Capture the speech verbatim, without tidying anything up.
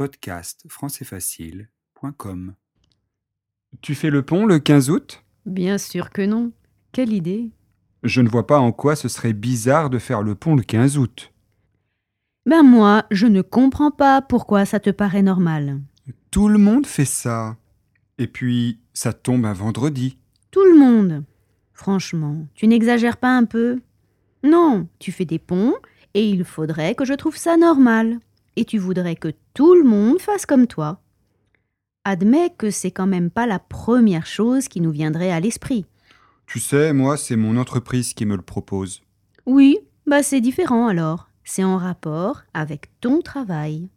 podcast français facile point com. Tu fais le pont le quinze août ? Bien sûr que non. Quelle idée. Je ne vois pas en quoi ce serait bizarre de faire le pont le quinze août. Ben moi, je ne comprends pas pourquoi ça te paraît normal. Tout le monde fait ça. Et puis, ça tombe un vendredi. Tout le monde. Franchement, tu n'exagères pas un peu ? Non, tu fais des ponts et il faudrait que je trouve ça normal. Et tu voudrais que tout le monde fasse comme toi. Admets que c'est quand même pas la première chose qui nous viendrait à l'esprit. Tu sais, moi, c'est mon entreprise qui me le propose. Oui, bah c'est différent alors. C'est en rapport avec ton travail.